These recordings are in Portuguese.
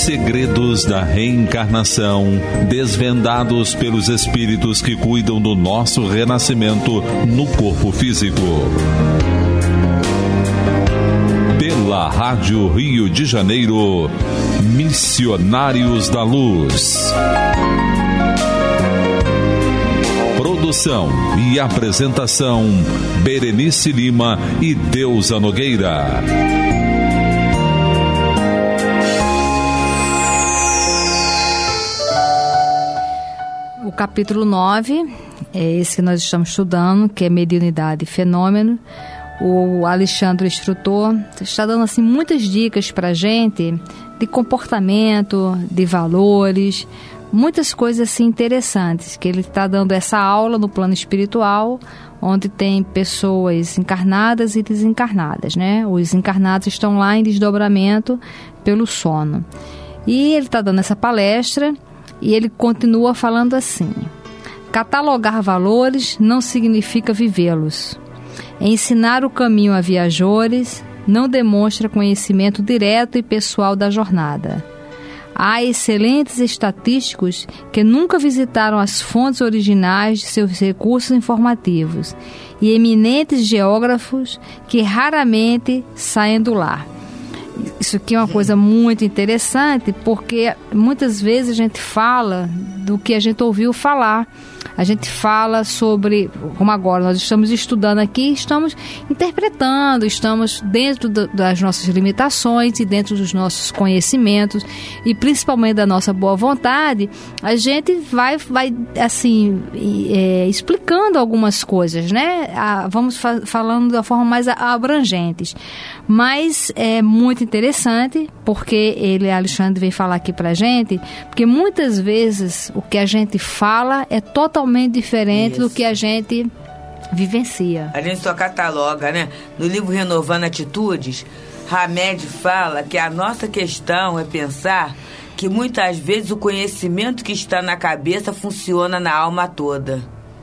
Segredos da reencarnação, desvendados pelos espíritos que cuidam do nosso renascimento no corpo físico. Pela Rádio Rio de Janeiro, Missionários da Luz. Produção e apresentação, Berenice Lima e Deusa Nogueira. O capítulo 9 é esse que nós estamos estudando, que é Mediunidade e Fenômeno. O Alexandre, o instrutor, está dando assim muitas dicas para a gente de comportamento, de valores, muitas coisas assim interessantes, que ele está dando essa aula no plano espiritual, onde tem pessoas encarnadas e desencarnadas, né? Os encarnados estão lá em desdobramento pelo sono. E ele está dando essa palestra e ele continua falando assim: catalogar valores não significa vivê-los. Ensinar o caminho a viajores não demonstra conhecimento direto e pessoal da jornada. Há excelentes estatísticos que nunca visitaram as fontes originais de seus recursos informativos e eminentes geógrafos que raramente saem do lar. Isso aqui é uma coisa muito interessante, porque muitas vezes a gente fala do que a gente ouviu falar. A gente fala sobre, como agora nós estamos estudando aqui, estamos interpretando, estamos dentro das nossas limitações e dentro dos nossos conhecimentos e principalmente da nossa boa vontade, a gente vai assim, explicando algumas coisas, né? Vamos falando da forma mais abrangentes. Mas é muito interessante, porque Alexandre, vem falar aqui pra gente, porque muitas vezes o que a gente fala é totalmente diferente do que a gente vivencia. A gente só cataloga, né? No livro Renovando Atitudes, Hamed fala que a nossa questão é pensar que muitas vezes o conhecimento que está na cabeça funciona na alma toda.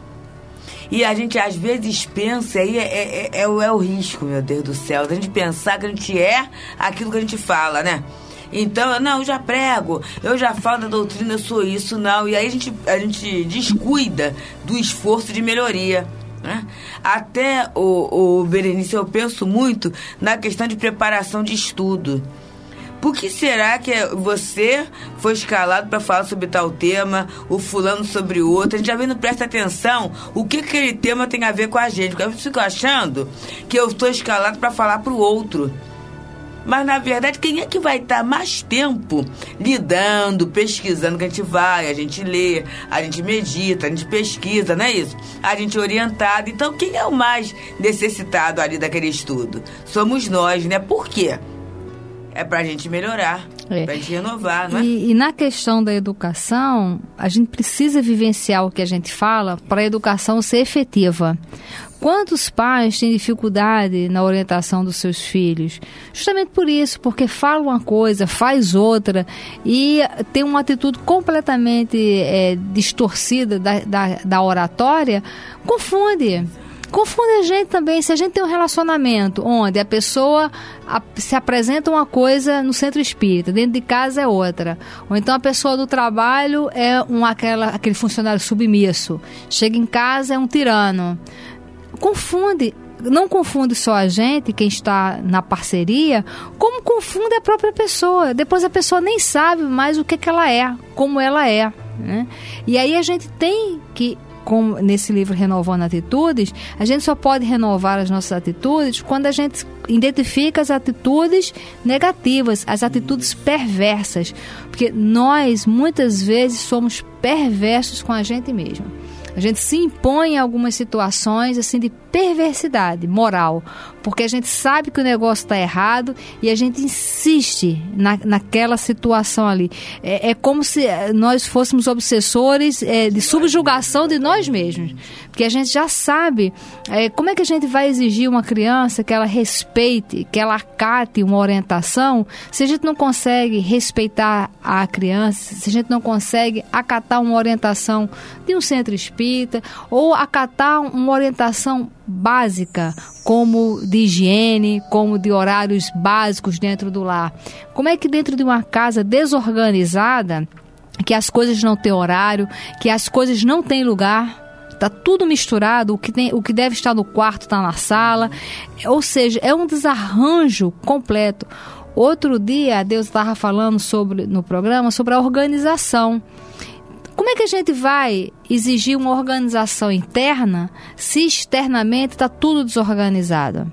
E a gente às vezes pensa, aí é o risco, meu Deus do céu, a gente pensar que a gente é aquilo que a gente fala, né? Então, eu já prego, eu já falo da doutrina, eu sou isso, não. E aí a gente descuida do esforço de melhoria, né? Até, o Berenice, eu penso muito na questão de preparação de estudo. Por que será que você foi escalado para falar sobre tal tema, o fulano sobre outro? A gente já vem, não presta atenção o que aquele tema tem a ver com a gente. Porque eu fico achando que eu estou escalado para falar para o outro. Mas, na verdade, quem é que vai estar mais tempo lidando, pesquisando, que a gente lê, a gente medita, a gente pesquisa, não é isso? A gente é orientado. Então, quem é o mais necessitado ali daquele estudo? Somos nós, né? Por quê? É pra gente melhorar, pra gente renovar, não é? E na questão da educação, a gente precisa vivenciar o que a gente fala para a educação ser efetiva. Quantos pais têm dificuldade na orientação dos seus filhos? Justamente por isso, porque fala uma coisa, faz outra e tem uma atitude completamente distorcida da oratória, confunde a gente também. Se a gente tem um relacionamento onde a pessoa se apresenta uma coisa no centro espírita, dentro de casa é outra, ou então a pessoa do trabalho é aquele funcionário submisso, chega em casa é um tirano, não confunde só a gente, quem está na parceria, como confunde a própria pessoa. Depois a pessoa nem sabe mais o que ela é, como ela é, né? E aí a gente tem que, como nesse livro Renovando Atitudes, a gente só pode renovar as nossas atitudes quando a gente identifica as atitudes negativas, as atitudes perversas, porque nós muitas vezes somos perversos com a gente mesmo. A gente se impõe em algumas situações assim de perversidade moral, porque a gente sabe que o negócio está errado e a gente insiste naquela situação ali. É como se nós fôssemos obsessores de subjugação de nós mesmos, porque a gente já sabe como é que a gente vai exigir uma criança que ela respeite, que ela acate uma orientação, se a gente não consegue respeitar a criança, se a gente não consegue acatar uma orientação de um centro espírita, espírita, ou acatar uma orientação básica, como de higiene, como de horários básicos dentro do lar. Como é que dentro de uma casa desorganizada, que as coisas não têm horário, que as coisas não têm lugar, está tudo misturado, o que deve estar no quarto está na sala, ou seja, é um desarranjo completo. Outro dia, Deus estava falando no programa sobre a organização. Como é que a gente vai exigir uma organização interna se externamente está tudo desorganizado?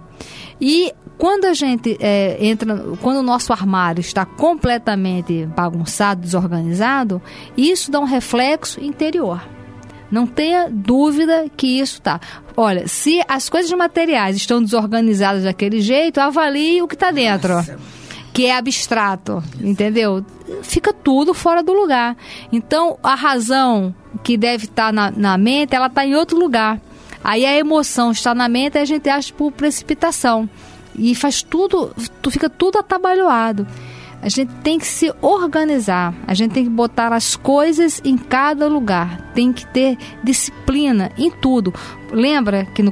E quando a gente quando o nosso armário está completamente bagunçado, desorganizado, isso dá um reflexo interior. Não tenha dúvida que isso está. Olha, se as coisas materiais estão desorganizadas daquele jeito, avalie o que está dentro. Nossa. Que é abstrato, entendeu? Fica tudo fora do lugar. Então, a razão que deve estar na mente, ela está em outro lugar. Aí a emoção está na mente e a gente acha por precipitação. E faz tudo, fica tudo atabalhoado. A gente tem que se organizar, a gente tem que botar as coisas em cada lugar, tem que ter disciplina em tudo. Lembra que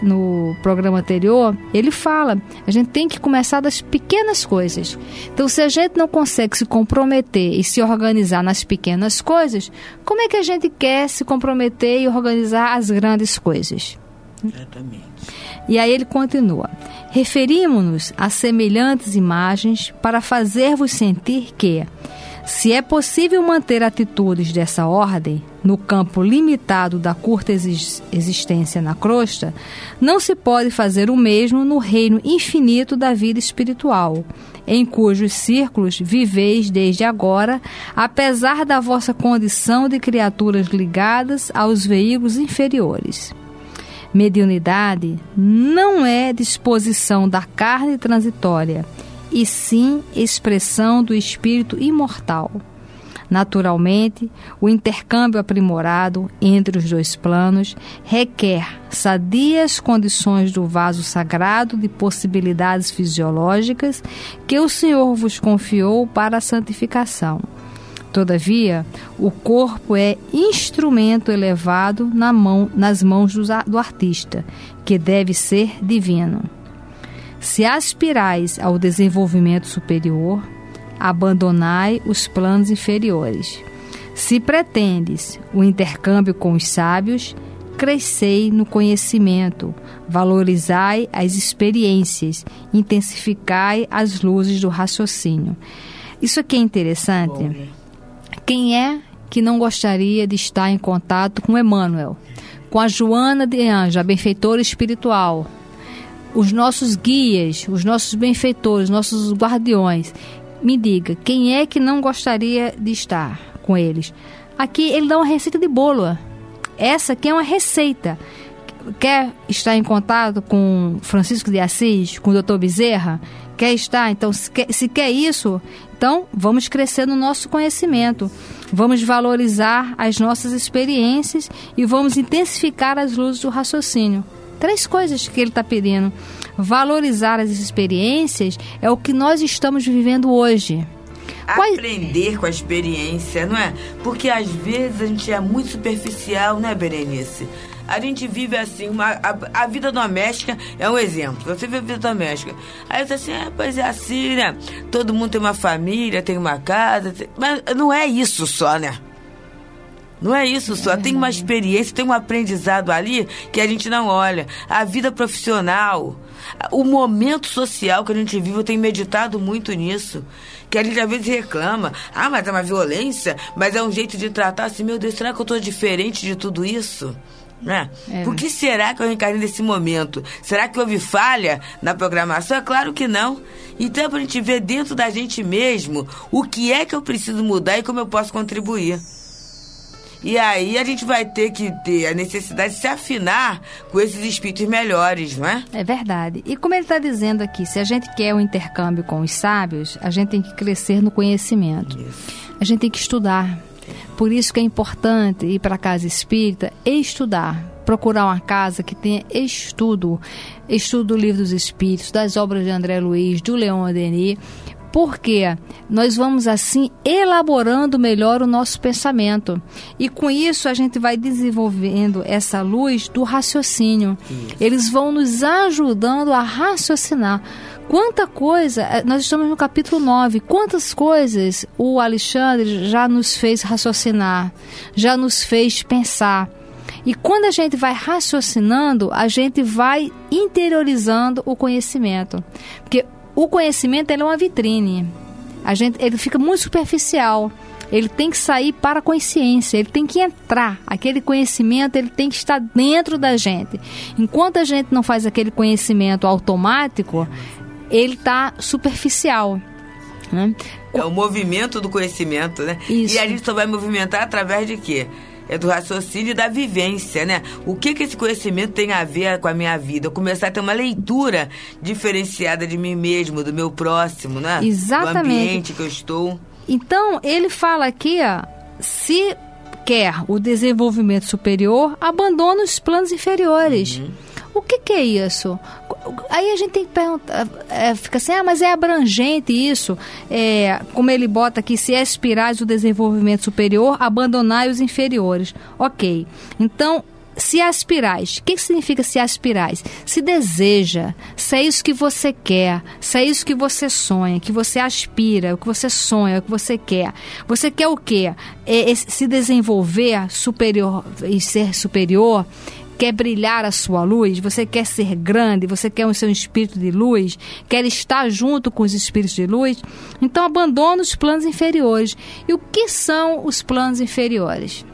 no programa anterior, ele fala, a gente tem que começar das pequenas coisas. Então, se a gente não consegue se comprometer e se organizar nas pequenas coisas, como é que a gente quer se comprometer e organizar as grandes coisas? Exatamente. E aí ele continua: referimos-nos a semelhantes imagens para fazer-vos sentir que, se é possível manter atitudes dessa ordem no campo limitado da curta existência na crosta, não se pode fazer o mesmo no reino infinito da vida espiritual, em cujos círculos viveis desde agora, apesar da vossa condição de criaturas ligadas aos veículos inferiores. Mediunidade não é disposição da carne transitória, e sim expressão do espírito imortal. Naturalmente, o intercâmbio aprimorado entre os dois planos requer sadias condições do vaso sagrado de possibilidades fisiológicas que o Senhor vos confiou para a santificação. Todavia, o corpo é instrumento elevado nas mãos do artista, que deve ser divino. Se aspirais ao desenvolvimento superior, abandonai os planos inferiores. Se pretendes o intercâmbio com os sábios, crescei no conhecimento, valorizai as experiências, intensificai as luzes do raciocínio. Isso aqui é interessante. Bom. Quem é que não gostaria de estar em contato com Emmanuel, com a Joana de Anja, a benfeitora espiritual, os nossos guias, os nossos benfeitores, nossos guardiões? Me diga, quem é que não gostaria de estar com eles? Aqui ele dá uma receita de bolo. Essa aqui é uma receita. Quer estar em contato com Francisco de Assis, com o Dr. Bezerra? Quer estar? Então, se quer isso, então vamos crescer no nosso conhecimento, vamos valorizar as nossas experiências e vamos intensificar as luzes do raciocínio. 3 coisas que ele está pedindo. Valorizar as experiências é o que nós estamos vivendo hoje. Aprender com a experiência, não é? Porque às vezes a gente é muito superficial, né, Berenice? A gente vive assim, a vida doméstica é um exemplo. Você vê a vida doméstica. Aí você assim, pois é assim, né? Todo mundo tem uma família, tem uma casa. Mas não é isso só, né? Não é isso só. Tem uma experiência, tem um aprendizado ali que a gente não olha. A vida profissional, o momento social que a gente vive, eu tenho meditado muito nisso. Que a gente às vezes reclama. Mas é uma violência, mas é um jeito de tratar assim, meu Deus, será que eu estou diferente de tudo isso? Né? Por que será que eu reencarnei nesse momento? Será que houve falha na programação? É claro que não. Então é pra gente ver dentro da gente mesmo o que é que eu preciso mudar e como eu posso contribuir. E aí a gente vai ter que ter a necessidade de se afinar com esses espíritos melhores, não é? É verdade. E como ele está dizendo aqui, se a gente quer o intercâmbio com os sábios, a gente tem que crescer no conhecimento. Isso. A gente tem que estudar. Por isso que é importante ir para a casa espírita e estudar. Procurar uma casa que tenha estudo do Livro dos Espíritos, das obras de André Luiz, do Leon Denis, Porque nós vamos assim elaborando melhor o nosso pensamento. E com isso a gente vai desenvolvendo essa luz do raciocínio. Eles vão nos ajudando a raciocinar. Quanta coisa, nós estamos no capítulo 9, quantas coisas o Alexandre já nos fez raciocinar, já nos fez pensar. E quando a gente vai raciocinando, a gente vai interiorizando o conhecimento. Porque o conhecimento ele é uma vitrine. Ele fica muito superficial. Ele tem que sair para a consciência, ele tem que entrar. Aquele conhecimento ele tem que estar dentro da gente. Enquanto a gente não faz aquele conhecimento automático, ele está superficial, né? É o movimento do conhecimento, né? Isso. E a gente só vai movimentar através de quê? É do raciocínio e da vivência, né? O que esse conhecimento tem a ver com a minha vida? Eu começar a ter uma leitura diferenciada de mim mesmo, do meu próximo, né? Exatamente. Do ambiente que eu estou. Então, ele fala aqui, se quer o desenvolvimento superior, abandona os planos inferiores. O que é isso? Aí a gente tem que perguntar, fica assim, mas é abrangente isso, como ele bota aqui, se aspirais o desenvolvimento superior, abandonai os inferiores. Ok, então, se aspirais, o que significa se aspirais? Se deseja, se é isso que você quer, se é isso que você sonha, que você aspira, o que você sonha, o que você quer. Você quer o quê? Se desenvolver superior e ser superior, quer brilhar a sua luz, você quer ser grande, você quer o seu espírito de luz, quer estar junto com os espíritos de luz, então abandona os planos inferiores. E o que são os planos inferiores?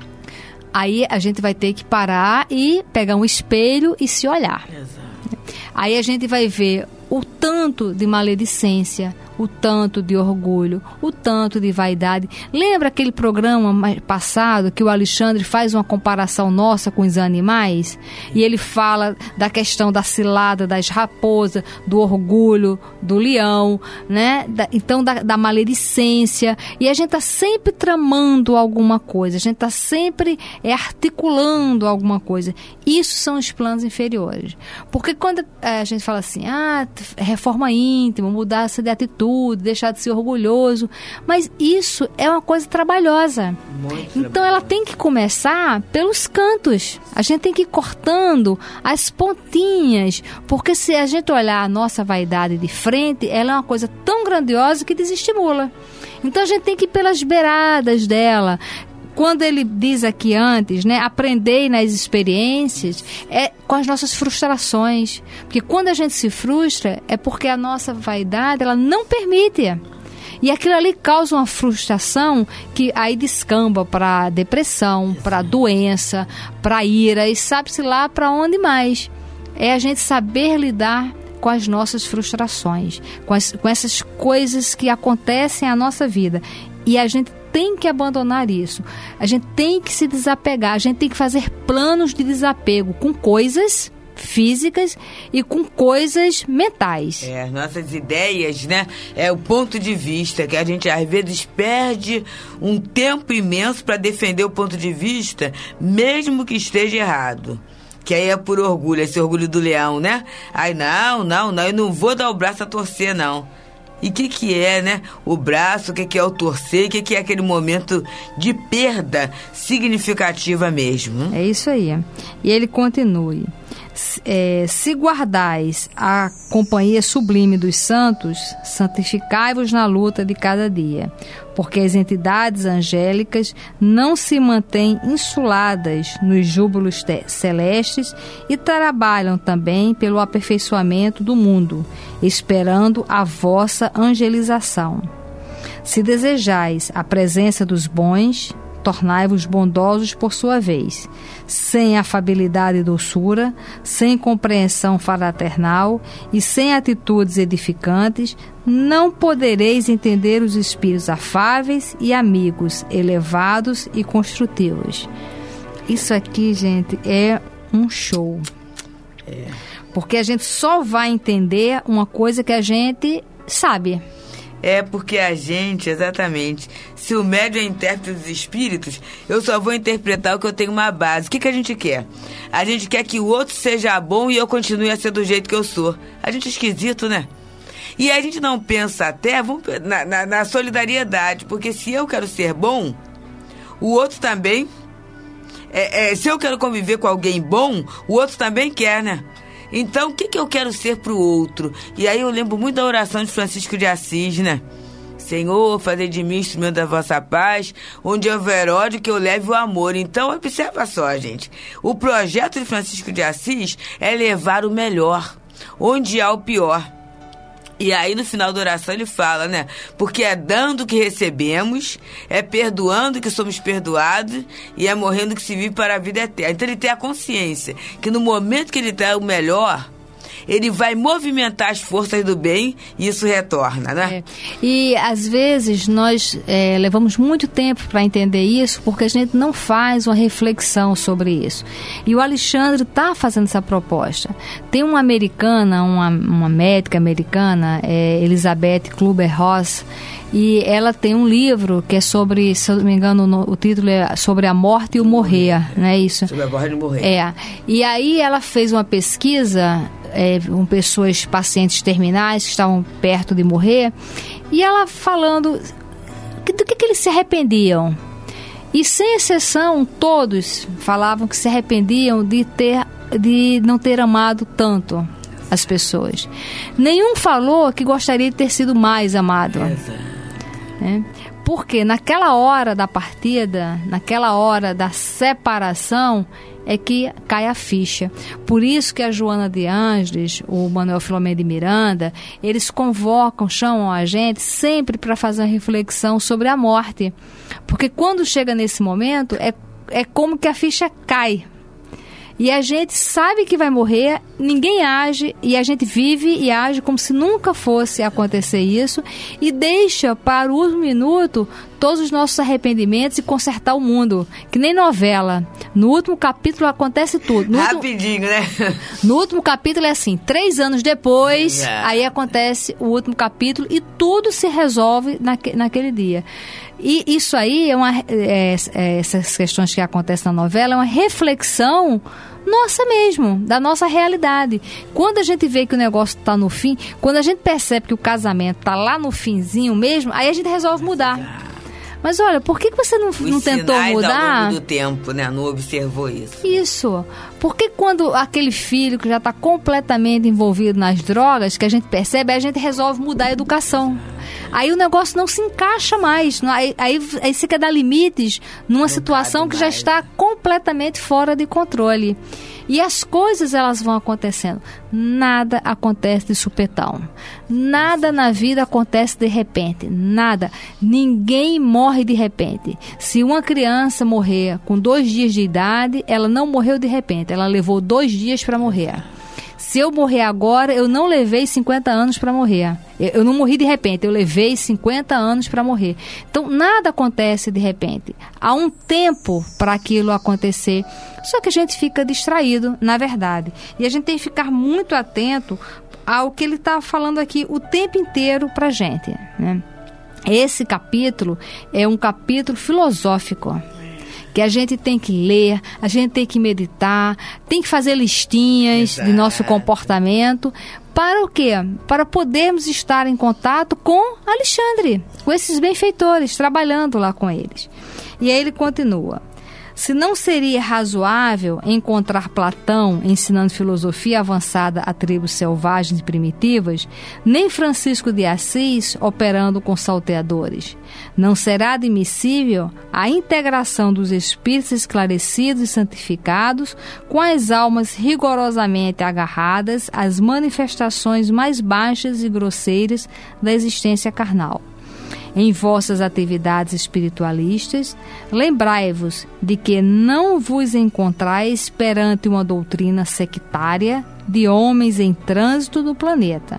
Aí a gente vai ter que parar e pegar um espelho e se olhar. Exato. Aí a gente vai ver o tanto de maledicência, o tanto de orgulho, o tanto de vaidade. Lembra aquele programa passado que o Alexandre faz uma comparação nossa com os animais? E ele fala da questão da cilada das raposas, do orgulho do leão, né? Então da maledicência. E a gente está sempre tramando alguma coisa, a gente está sempre articulando alguma coisa. Isso são os planos inferiores. Porque quando a gente fala assim, reforma íntima, mudança de atitude, deixar de ser orgulhoso, mas isso é uma coisa trabalhosa. Então ela tem que começar pelos cantos. A gente tem que ir cortando as pontinhas, porque se a gente olhar a nossa vaidade de frente, ela é uma coisa tão grandiosa que desestimula. Então a gente tem que ir pelas beiradas dela. Quando ele diz aqui antes, né, aprendei nas experiências, é com as nossas frustrações. Porque quando a gente se frustra, é porque a nossa vaidade, ela não permite. E aquilo ali causa uma frustração que aí descamba para depressão, para doença, para ira e sabe-se lá para onde mais. É a gente saber lidar com as nossas frustrações, com essas coisas que acontecem na nossa vida. E a gente tem que abandonar isso. A gente tem que se desapegar. A gente tem que fazer planos de desapego com coisas físicas e com coisas mentais. Nossas ideias, né? É o ponto de vista que a gente às vezes perde um tempo imenso para defender o ponto de vista, mesmo que esteja errado. Que aí é por orgulho, esse orgulho do leão, né? Aí não, eu não vou dar o braço a torcer, não. E o que é, né? O braço, o que é o torcer, o que é aquele momento de perda significativa mesmo. É isso aí. E ele continue. Se guardais a companhia sublime dos santos, santificai-vos na luta de cada dia, porque as entidades angélicas não se mantêm insuladas nos júbilos celestes e trabalham também pelo aperfeiçoamento do mundo, esperando a vossa angelização. Se desejais a presença dos bons, tornai-vos bondosos por sua vez, sem afabilidade e doçura, sem compreensão fraternal e sem atitudes edificantes, não podereis entender os espíritos afáveis e amigos, elevados e construtivos. Isso aqui, gente, é um show. Porque a gente só vai entender uma coisa que a gente sabe. Porque a gente, exatamente, se o médium é intérprete dos espíritos, eu só vou interpretar o que eu tenho uma base. O que a gente quer? A gente quer que o outro seja bom e eu continue a ser do jeito que eu sou. A gente é esquisito, né? E a gente não pensa até na solidariedade, porque se eu quero ser bom, o outro também. Se eu quero conviver com alguém bom, o outro também quer, né? Então, o que eu quero ser pro outro? E aí eu lembro muito da oração de Francisco de Assis, né? Senhor, fazei de mim instrumento da vossa paz, onde houver ódio, que eu leve o amor. Então, observa só, gente. O projeto de Francisco de Assis é levar o melhor, onde há o pior. E aí, no final da oração, ele fala, né? Porque é dando que recebemos, é perdoando que somos perdoados e é morrendo que se vive para a vida eterna. Então, ele tem a consciência que no momento que ele dá o melhor, ele vai movimentar as forças do bem e isso retorna, né? E, às vezes, nós levamos muito tempo para entender isso porque a gente não faz uma reflexão sobre isso. E o Alexandre está fazendo essa proposta. Tem uma americana, uma médica americana, Elizabeth Kübler-Ross, e ela tem um livro que é sobre, se eu não me engano, o título é sobre a morte e o morrer, não é isso? Sobre a morte e o morrer. E aí ela fez uma pesquisa com pessoas, pacientes terminais que estavam perto de morrer, e ela falando do que eles se arrependiam. E sem exceção, todos falavam que se arrependiam de não ter amado tanto as pessoas. Nenhum falou que gostaria de ter sido mais amado. Porque naquela hora da partida, naquela hora da separação, é que cai a ficha. Por isso que a Joana de Ângeles, o Manuel Filomeno de Miranda, eles chamam a gente sempre para fazer uma reflexão sobre a morte. Porque quando chega nesse momento, é como que a ficha cai. E a gente sabe que vai morrer, ninguém age, e a gente vive e age como se nunca fosse acontecer isso, e deixa para o último minuto todos os nossos arrependimentos e consertar o mundo, que nem novela. No último capítulo acontece tudo. Rapidinho, né? No último capítulo é assim, 3 anos depois, aí acontece o último capítulo e tudo se resolve naquele dia. E isso aí essas questões que acontecem na novela é uma reflexão nossa mesmo, da nossa realidade. Quando a gente vê que o negócio está no fim, quando a gente percebe que o casamento está lá no finzinho mesmo, aí a gente resolve mudar. Mas olha, por que você não tentou mudar? Ao longo do tempo, né? Não observou isso. Isso. Porque quando aquele filho que já está completamente envolvido nas drogas, que a gente percebe, aí a gente resolve mudar a educação. Aí o negócio não se encaixa mais. Aí você quer dar limites numa situação que já está completamente fora de controle. E as coisas, elas vão acontecendo. Nada acontece de supetão. Nada na vida acontece de repente. Nada. Ninguém morre de repente. Se uma criança morrer com 2 dias de idade, ela não morreu de repente. Ela levou 2 dias para morrer. Se eu morrer agora, eu não levei 50 anos para morrer. Eu não morri de repente, eu levei 50 anos para morrer. Então, nada acontece de repente. Há um tempo para aquilo acontecer. Só que a gente fica distraído, na verdade. E a gente tem que ficar muito atento ao que ele está falando aqui o tempo inteiro para a gente, né? Esse capítulo é um capítulo filosófico, que a gente tem que ler, a gente tem que meditar, tem que fazer listinhas de nosso comportamento. Para o quê? Para podermos estar em contato com Alexandre, com esses benfeitores, trabalhando lá com eles. E aí ele continua. Se não seria razoável encontrar Platão ensinando filosofia avançada a tribos selvagens e primitivas, nem Francisco de Assis operando com salteadores. Não será admissível a integração dos espíritos esclarecidos e santificados com as almas rigorosamente agarradas às manifestações mais baixas e grosseiras da existência carnal. Em vossas atividades espiritualistas, lembrai-vos de que não vos encontrais perante uma doutrina sectária de homens em trânsito no planeta.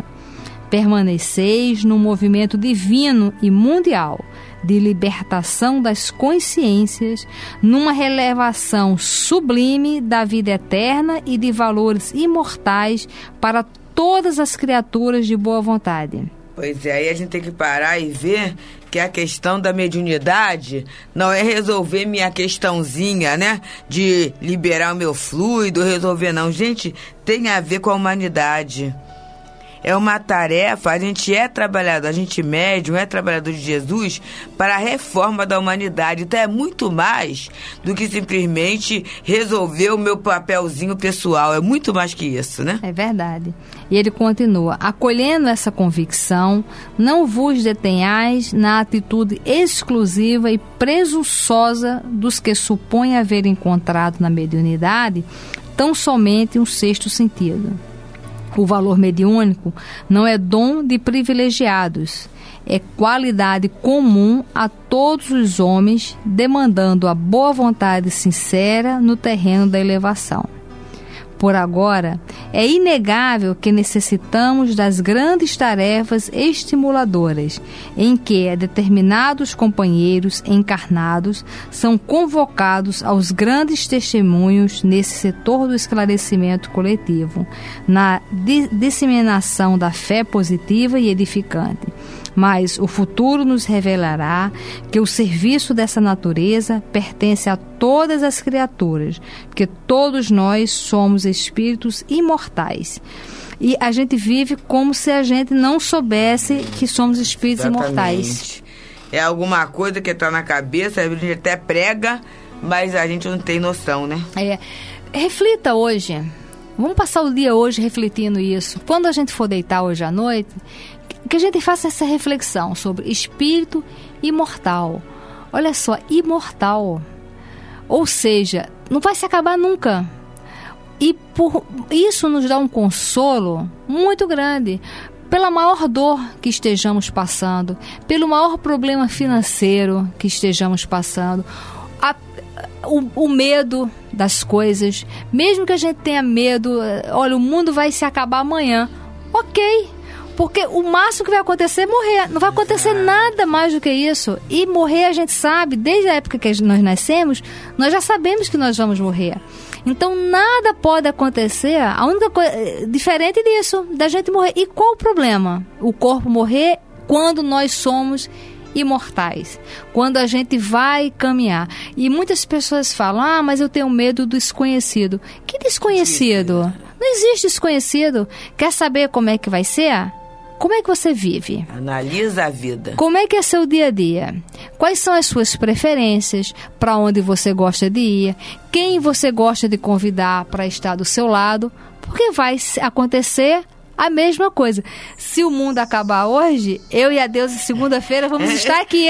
Permaneceis no movimento divino e mundial de libertação das consciências, numa relevação sublime da vida eterna e de valores imortais para todas as criaturas de boa vontade. Pois é, aí a gente tem que parar e ver que a questão da mediunidade não é resolver minha questãozinha, né? De liberar o meu fluido, resolver não. Gente, tem a ver com a humanidade. é uma tarefa, a gente é trabalhador, a gente médium, é trabalhador de Jesus para a reforma da humanidade. Então é muito mais do que simplesmente resolver o meu papelzinho pessoal, é muito mais que isso, né? É verdade. E ele continua: acolhendo essa convicção, não vos detenhais na atitude exclusiva e presunçosa dos que supõem haver encontrado na mediunidade tão somente um sexto sentido. O valor mediúnico não é dom de privilegiados, é qualidade comum a todos os homens, demandando a boa vontade sincera no terreno da elevação. Por agora, é inegável que necessitamos das grandes tarefas estimuladoras, em que determinados companheiros encarnados são convocados aos grandes testemunhos nesse setor do esclarecimento coletivo, na disseminação da fé positiva e edificante. Mas o futuro nos revelará que o serviço dessa natureza pertence a todas as criaturas, porque todos nós somos espíritos imortais. E a gente vive como se a gente não soubesse que somos espíritos imortais. É alguma coisa que está na cabeça, a gente até prega, mas a gente não tem noção, né? Reflita hoje. Vamos passar o dia hoje refletindo isso. Quando a gente for deitar hoje à noite, que a gente faça essa reflexão sobre espírito imortal. Olha só, imortal. Ou seja, não vai se acabar nunca. E por isso nos dá um consolo muito grande. Pela maior dor que estejamos passando, pelo maior problema financeiro que estejamos passando, o medo das coisas, mesmo que a gente tenha medo, olha, o mundo vai se acabar amanhã. Ok. Porque o máximo que vai acontecer é morrer. Não vai acontecer nada mais do que isso. E morrer, a gente sabe, desde a época que nós nascemos, nós já sabemos que nós vamos morrer. Então, nada pode acontecer, a única coisa diferente disso, da gente morrer. E qual o problema? O corpo morrer quando nós somos imortais. Quando a gente vai caminhar. E muitas pessoas falam, mas eu tenho medo do desconhecido. Que desconhecido? Não existe desconhecido. Quer saber como é que vai ser? Como é que você vive? Analisa a vida. Como é que é seu dia a dia? Quais são as suas preferências? Para onde você gosta de ir? Quem você gosta de convidar para estar do seu lado? Porque vai acontecer a mesma coisa. Se o mundo acabar hoje, eu e a Deusa, segunda-feira, vamos estar aqui.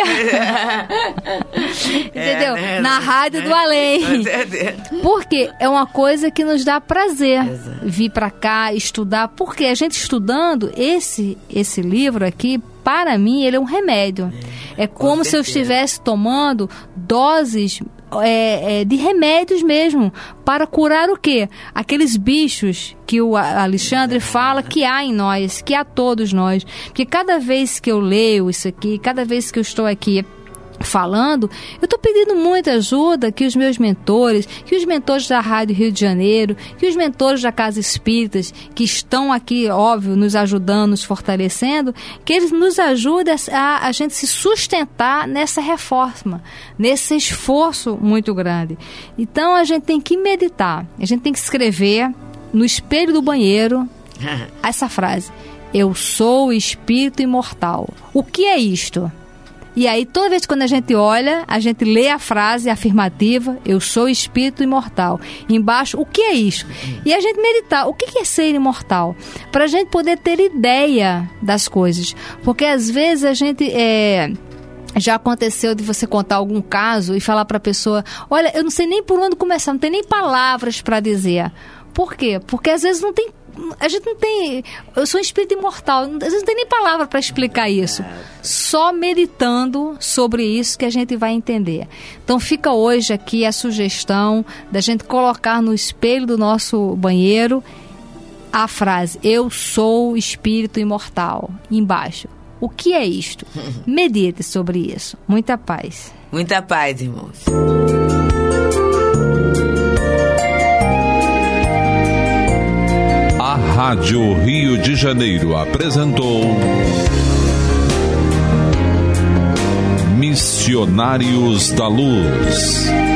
Entendeu? Na rádio do além. Porque é uma coisa que nos dá prazer. Vir para cá, estudar. Porque a gente estudando esse livro aqui, para mim, ele é um remédio. É como se eu estivesse tomando doses de remédios mesmo, para curar o quê? Aqueles bichos que o Alexandre fala que há em nós, que há todos nós. Porque cada vez que eu leio isso aqui, cada vez que eu estou aqui falando, eu estou pedindo muita ajuda que os meus mentores, que os mentores da Rádio Rio de Janeiro, que os mentores da Casa Espíritas, que estão aqui, óbvio, nos ajudando, nos fortalecendo, que eles nos ajudem a gente se sustentar nessa reforma, nesse esforço muito grande. Então a gente tem que meditar, a gente tem que escrever no espelho do banheiro essa frase: eu sou o espírito imortal. O que é isto? E aí, toda vez que a gente olha, a gente lê a frase afirmativa: eu sou espírito imortal. Embaixo, o que é isso? E a gente meditar, o que é ser imortal? Para a gente poder ter ideia das coisas. Porque às vezes a gente... Já aconteceu de você contar algum caso e falar para a pessoa: olha, eu não sei nem por onde começar, não tem nem palavras para dizer. Por quê? Porque às vezes a gente não tem... Eu sou um espírito imortal, às vezes não tem nem palavra para explicar isso. Só meditando sobre isso que a gente vai entender. Então fica hoje aqui a sugestão da gente colocar no espelho do nosso banheiro a frase: eu sou o espírito imortal. Embaixo, o que é isto? Medite sobre isso. Muita paz. Muita paz, irmãos. A Rádio Rio de Janeiro apresentou Missionários da Luz.